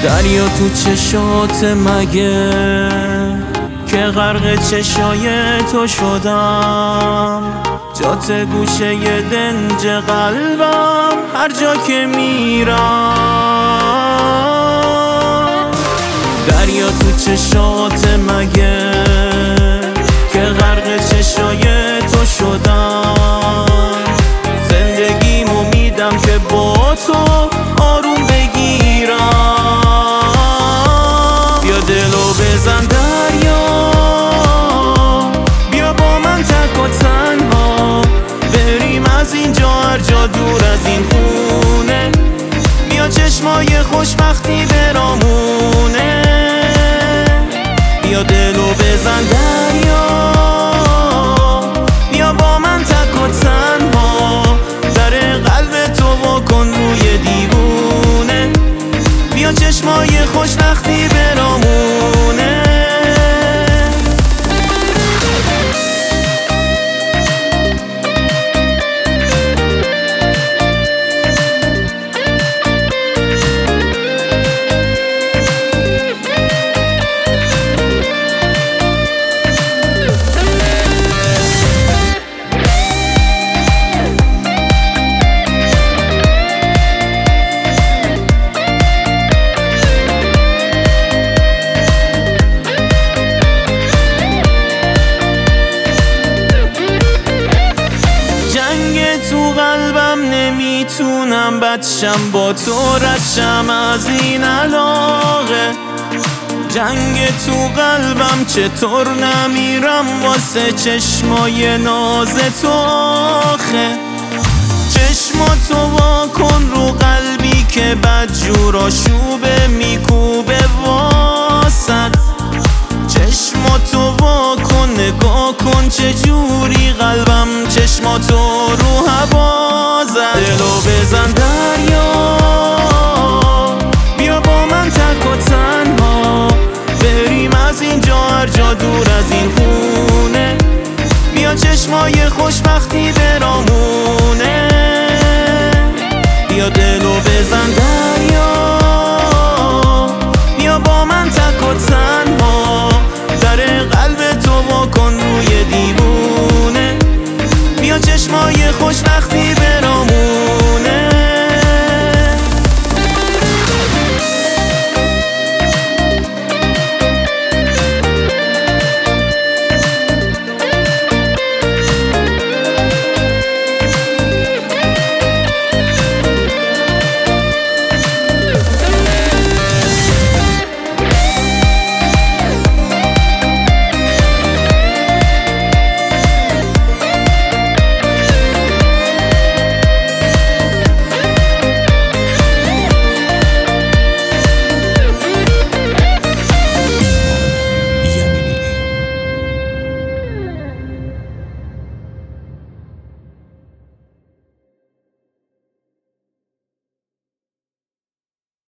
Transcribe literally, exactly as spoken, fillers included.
دریا تو چشات مگه که غرق چشای تو شدم، جات گوشه ی دنج قلبم هر جا که میرم. دریا تو چشات مگه که غرق چشای تو شدم، زندگیمو میدم که با تو آروم بگیرم. بیا دلو بزن دریا، بیا با من تک و تنها بریم از اینجا هر جا دور از این خونه. بیا چشمای خوشبختی برامونه، بیا دلو بزن دریا، بیا با من تک و تنها در قلب تو بکن روی دیوونه. بیا چشمای خوشبختی برامونه. تو قلبم نمیتونم بدشم، با تو ردشم از این علاقه. جنگ تو قلبم چطور نمیرم واسه چشمای ناز تو آخه. چشماتو واکن رو قلبی که بدجور آشوبه میکوبه واسد. چشماتو واکن نگاه کن چجوری قلبم چشماتو رو هوا زد. دلو بزن دریا، بیا با من تک و تنها بریم از اینجا هر جا دور از این خونه. بیا چشمای خوشبختی برامونه، بیا دلو بزن دریا.